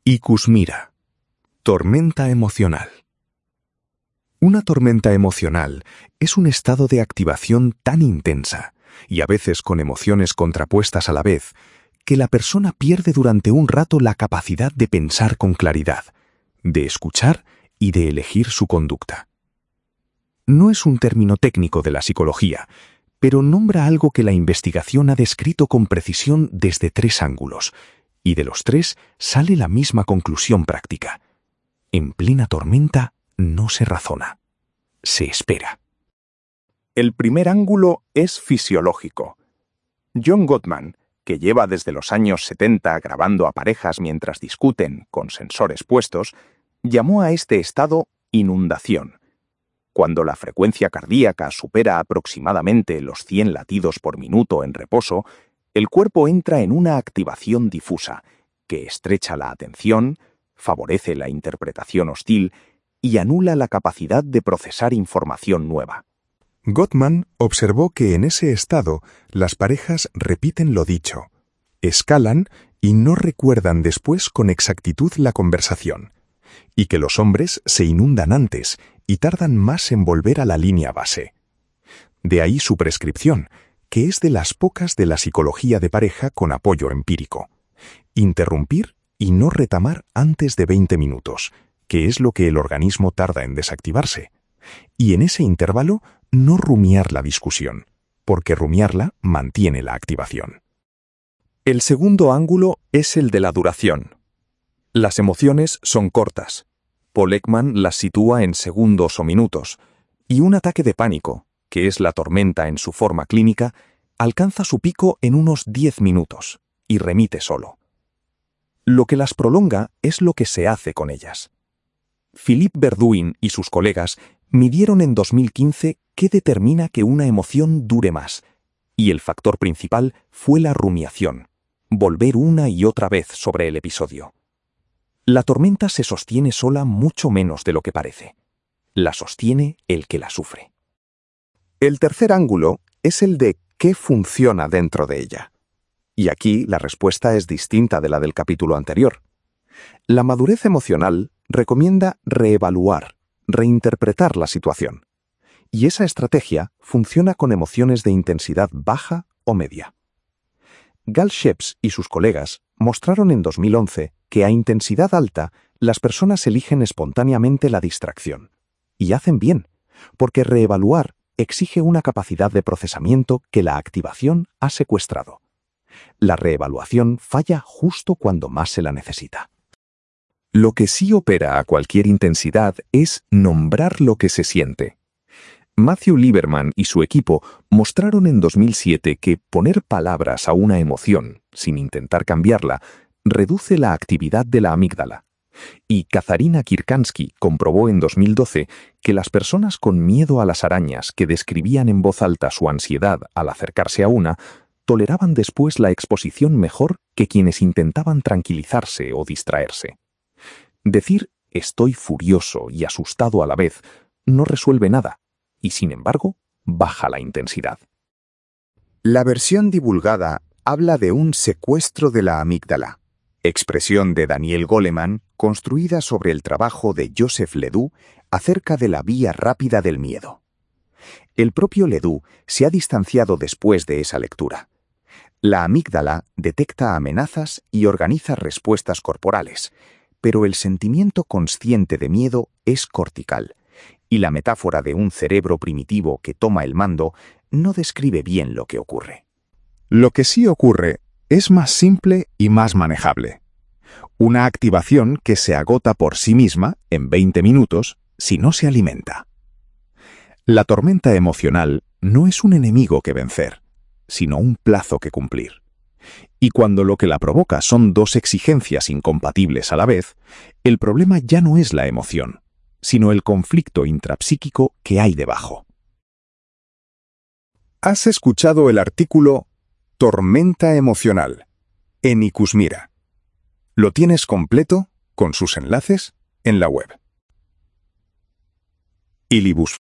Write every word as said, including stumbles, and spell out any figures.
Ikusmira. Tormenta emocional. Una tormenta emocional es un estado de activación tan intensa, y a veces con emociones contrapuestas a la vez, que la persona pierde durante un rato la capacidad de pensar con claridad, de escuchar y de elegir su conducta. No es un término técnico de la psicología, pero nombra algo que la investigación ha descrito con precisión desde tres ángulos, y de los tres sale la misma conclusión práctica. En plena tormenta no se razona, se espera. El primer ángulo es fisiológico. John Gottman, que lleva desde los años setenta grabando a parejas mientras discuten con sensores puestos, llamó a este estado inundación. Cuando la frecuencia cardíaca supera aproximadamente los cien latidos por minuto en reposo, el cuerpo entra en una activación difusa, que estrecha la atención, favorece la interpretación hostil y anula la capacidad de procesar información nueva. Gottman observó que en ese estado las parejas repiten lo dicho, escalan y no recuerdan después con exactitud la conversación, y que los hombres se inundan antes y tardan más en volver a la línea base. De ahí su prescripción, que es de las pocas de la psicología de pareja con apoyo empírico. Interrumpir y no retamar antes de veinte minutos, que es lo que el organismo tarda en desactivarse. Y en ese intervalo no rumiar la discusión, porque rumiarla mantiene la activación. El segundo ángulo es el de la duración. Las emociones son cortas. Paul Ekman las sitúa en segundos o minutos, y un ataque de pánico, que es la tormenta en su forma clínica, alcanza su pico en unos diez minutos y remite solo. Lo que las prolonga es lo que se hace con ellas. Philippe Verduin y sus colegas midieron en dos mil quince qué determina que una emoción dure más, y el factor principal fue la rumiación, volver una y otra vez sobre el episodio. La tormenta se sostiene sola mucho menos de lo que parece. La sostiene el que la sufre. El tercer ángulo es el de qué funciona dentro de ella. Y aquí la respuesta es distinta de la del capítulo anterior. La madurez emocional recomienda reevaluar, reinterpretar la situación. Y esa estrategia funciona con emociones de intensidad baja o media. Gal Sheps y sus colegas mostraron en dos mil once que a intensidad alta las personas eligen espontáneamente la distracción. Y hacen bien, porque reevaluar exige una capacidad de procesamiento que la activación ha secuestrado. La reevaluación falla justo cuando más se la necesita. Lo que sí opera a cualquier intensidad es nombrar lo que se siente. Matthew Lieberman y su equipo mostraron en dos mil siete que poner palabras a una emoción, sin intentar cambiarla, reduce la actividad de la amígdala. Y Katharina Kirkansky comprobó en dos mil doce que las personas con miedo a las arañas que describían en voz alta su ansiedad al acercarse a una, toleraban después la exposición mejor que quienes intentaban tranquilizarse o distraerse. Decir «estoy furioso y asustado a la vez» no resuelve nada, y sin embargo, baja la intensidad. La versión divulgada habla de un secuestro de la amígdala, expresión de Daniel Goleman construida sobre el trabajo de Joseph Ledoux acerca de la vía rápida del miedo. El propio Ledoux se ha distanciado después de esa lectura. La amígdala detecta amenazas y organiza respuestas corporales, pero el sentimiento consciente de miedo es cortical, y la metáfora de un cerebro primitivo que toma el mando no describe bien lo que ocurre. Lo que sí ocurre es más simple y más manejable. Una activación que se agota por sí misma en veinte minutos si no se alimenta. La tormenta emocional no es un enemigo que vencer, sino un plazo que cumplir. Y cuando lo que la provoca son dos exigencias incompatibles a la vez, el problema ya no es la emoción, sino el conflicto intrapsíquico que hay debajo. Has escuchado el artículo Tormenta emocional en Ikusmira. Lo tienes completo, con sus enlaces, en la web. Ilibus